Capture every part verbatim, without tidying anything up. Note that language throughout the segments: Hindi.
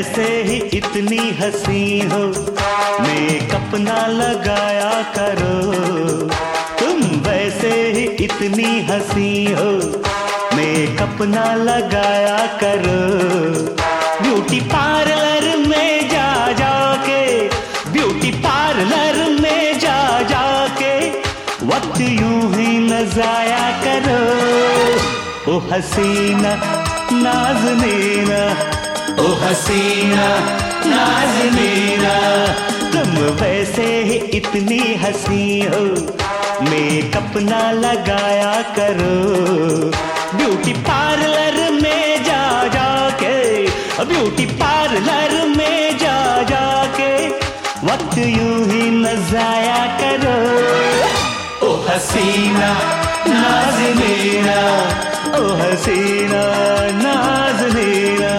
वैसे ही इतनी हंसी हो, मेकअप ना लगाया करो। तुम वैसे ही इतनी हंसी हो, मेकअप ना लगाया करो। ब्यूटी पार्लर में जा जाके, ब्यूटी पार्लर में जा जाके वक्त यूं ही न जाया करो। ओ हसीना नाज़नीना, ओ हसीना नाज़नीना, तुम वैसे ही इतनी हंसी हो, मेकअप ना लगाया करो। ब्यूटी पार्लर में जा जाके, ब्यूटी पार्लर में जा जाके वक्त यूं ही न जाया करो। ओ हसीना नाज़नीना, ओ हसीना नाज़नीना।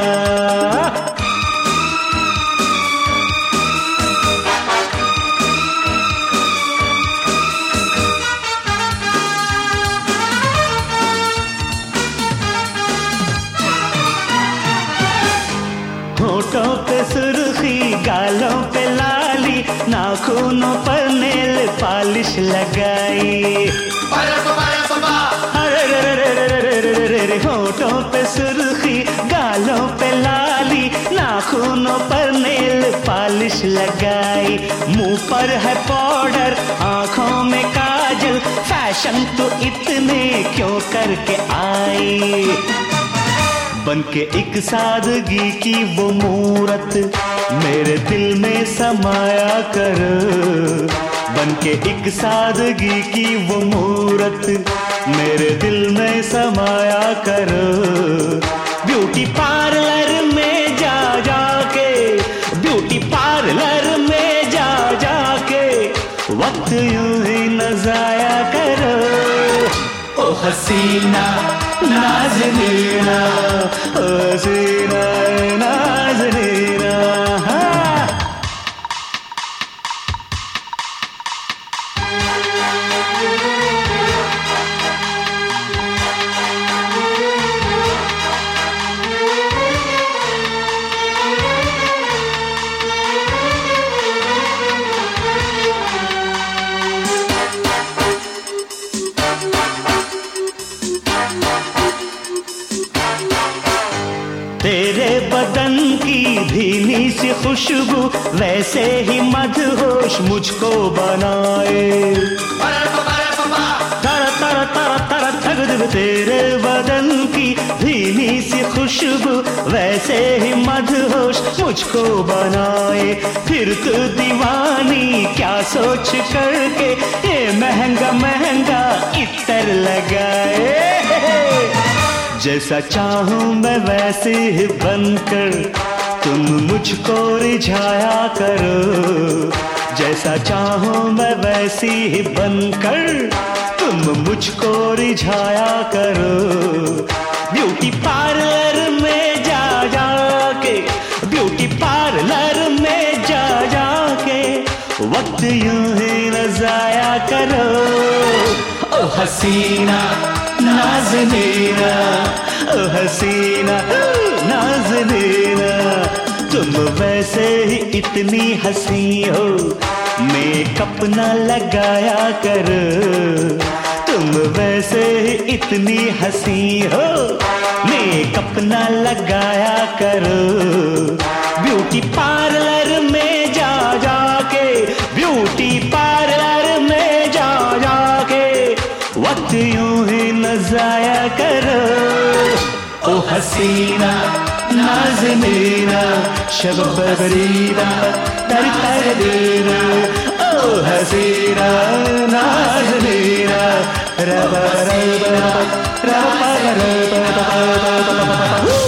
होठों पे सुर्खी, गालों पे लाली, नाखूनों पर नेल पॉलिश लगाई। होठों पे सुर्खी, गालों पे लाली, नाखूनों पर नेल पॉलिश लगाई। मुंह पर है पाउडर, आंखों में काजल, फैशन तो इतने क्यों करके आई। बन के एक सादगी की वो मूरत मेरे दिल में समाया कर। बन के एक सादगी की वो मूरत मेरे दिल में समाया कर। ब्यूटी पार्लर में जा जाके, ब्यूटी पार्लर में जा जाके वक्त यूं ही न जाया करो। ओ हसीना नाज़नीना, ओ हसीना नाज़नीना। तेरे बदन की भीनी सी खुशबू वैसे ही मदहोश मुझको बनाए। तर तर तर तर तर तेरे बदन की भीनी सी खुशबू वैसे ही मदहोश मुझको बनाए। फिर तू दीवानी क्या सोच करके ये महंगा महंगा इत्र लगाए। जैसा चाहूं मैं वैसे ही बनकर तुम मुझको रिझाया करो। जैसा चाहूं मैं वैसी ही बनकर तुम मुझको रिझाया करो। ब्यूटी पार्लर में जा जाके, ब्यूटी पार्लर में जा जाके वक्त यूं ही न जाया करो। ओ हसीना नाज़नीना, ओ हसीना नाज़नीना, तुम वैसे ही इतनी हंसी हो, मेकअप न लगाया कर। तुम वैसे ही इतनी हंसी हो, मेकअप न लगाया कर। ब्यूटी पार्लर में जा जाके, ब्यूटी पार्लर में जा जाके वक्त यूं ही न जाया करो। ओ हसीना नाज़नीना, शबबरीना तर तर देना। ओ हसीना नाज़नीना, रबा रबा रबा रबा रबा।